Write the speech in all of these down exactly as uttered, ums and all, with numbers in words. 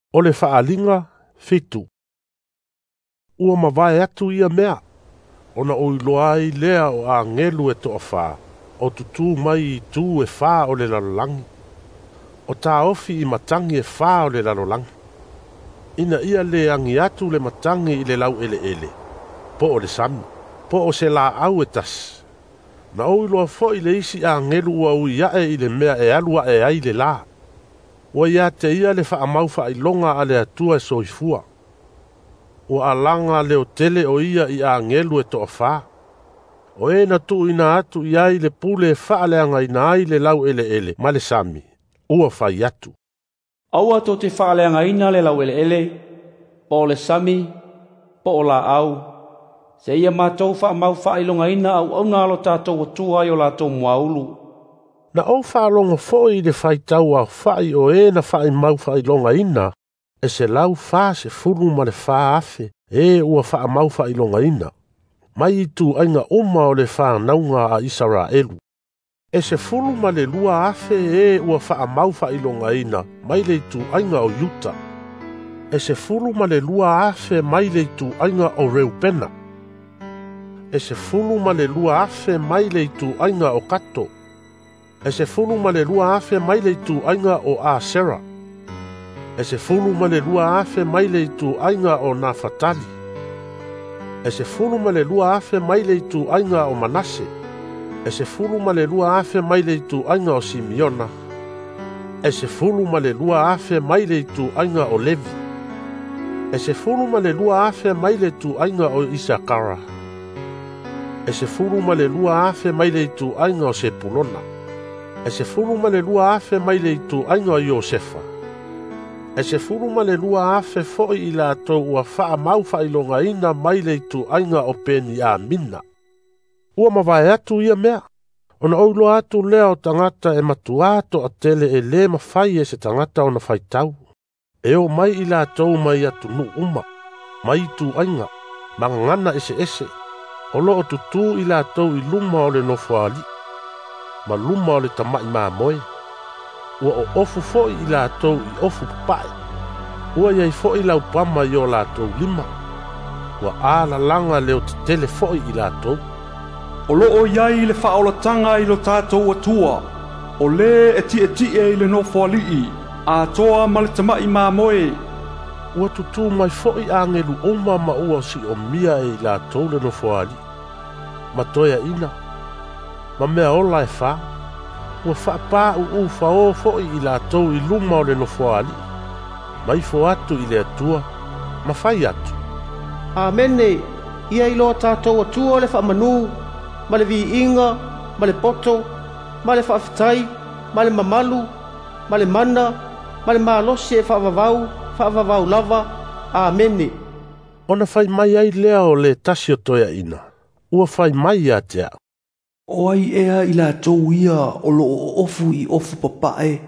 O le whaalinga, fitu. Ua mawai atu ia mea. Ona o iloa ai lea o a ngelu e toa wha. O tutu mai i tu e wha o le lalolangi. O tā ofi i matangi e wha o le lalolangi. Ina ia le angi atu le matangi i le lau ele ele. Po o le sami. Po o se la au e tas. Na o iloa fo i le isi a ngelu ua ui ae i le mea e alua e ai le la. Ua ia te ia le wha amau wha ilonga a le atua e soifua. Ua alanga leo tele o ia i a ngelu e toa wha. O e na tu ina atu i ai le pule e wha le anga ina ai le lau ele ele, ma le sami. Ua whai atu. Aua to te wha le anga ina le lau ele ele, po le sami, po la au. Se ia mātou wha mau wha ilonga ina au au nalo tātou atua i o lātou muaulu. Na o whaalonga foi le whaitau a whai o e na whai mau whailonga ina, e se lau wha se furu ma le wha afe, e ua wha mau whailonga ina. Mai i tu ainga oma o le wha naunga a Israelu. E se furu ma le lua afe e ua wha mau whailonga ina, mai le tu ainga o Yuta. E se furu ma le lua afe mai le tu ainga o Reupena. E se furu ma le lua afe mai le tu ainga o Kato. E se fulu ma le lua afe mai le tu ainga o Asera. E se fulu ma le lua afe mai le tu ainga o Nafatali. E se fulu ma le lua afe mai le tu ainga o Manase. E se fulu ma le lua afe mai le tu ainga o Simeona. E se fulu ma le lua afe mai le tu ainga o Levi. E se fulu ma le lua afe mai le tu ainga o Isakara. E se fulu ma le lua afe mai le tu ainga o Sepulona. E se fulu ma le lua afe mai le tu ainga o Iosefa. E se fulu ma le lua afe foi i la tau ua wha mau wha ilonga ina mai le tu ainga o Peni a Mina. Ua mawai atu ia mea. Ona oulo atu lea o tangata e matuato a tele e le mawhai e se tangata o na whaitau. E o mai i la tau mai atu nu uma. Mai tu ainga. Mangana ese ese. O lo o tutu i la tau i luma o le nofuali. Ma luma o le tamai maa moe. Ua o ofu foi i la tau i ofu papai. Ua iai foi lau pama i o la tau lima. Ua a la langa leo te tele foi i la tau. O lo o iai le whaolatanga i lo tātou atua. O le e ti e ti e le no whalii. A toa ma le tamai maa moe. Ua tutu mai foi a ngelu oma ma ua si o mia e i la tau le no whali. Ma toia ina. Ma mea ola e wha. Ua wha pā u u wha o foi i la tau i luma o le no whaali. Mai fo atu i le atua. Ma whai atu. Amene, ia i lo tātou atua le wha manu, ma le vi inga, ma le poto, ma le wha fitai, ma le mamalu, ma le mana, ma le maalose e wha vavau, wha vavau lava. Amene. Ona whai mai ai lea o le tasi o toia ina. Ua whai mai a tea. O ai ea i la tau ia o lo o ofu i ofu papae.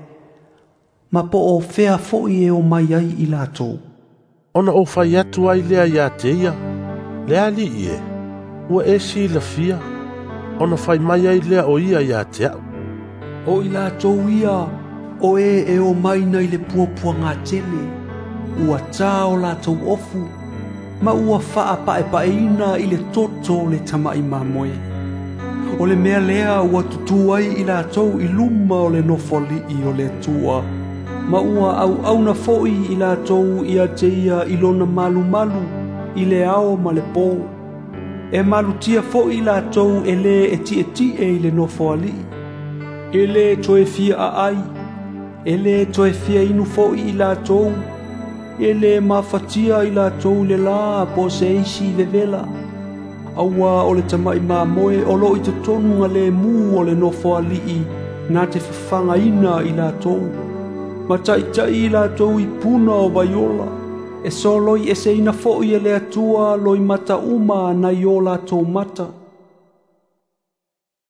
Ma po o fea foi e o mai ai i la tau. Ona o whai atu ai lea ia te ia. Lea li ie. Ua e si la fia. Ona whai mai ai lea o ia ia te au. O i la tau ia o e e o mai nei le puapua ngā tele. Ua tā o la tau ofu. Ma ua wha pae pae ina i le toto le tamai mamoe. O le mea lea ua tutu ai i la tau i luma o le nofoli i o le tua. Ma ua au au na foi i la tau i a teia i lona malu malu i le ao ma le pō. E malu tia foi i la tau e le e ti e ti e i le nofoli. E le toe fia a ai. E le toe fia inu foi i la tau. E le mafatia i la tau le la po se isi le vela. Aua o le tamai maa moe o lo i te tonu a le mu o le nofo alii nā te whawhanga ina i la tou. Ma tai tai i la tou i puna o vaiola. E so loi e se ina fo i e le atua loi mata uma na i o la tou mata.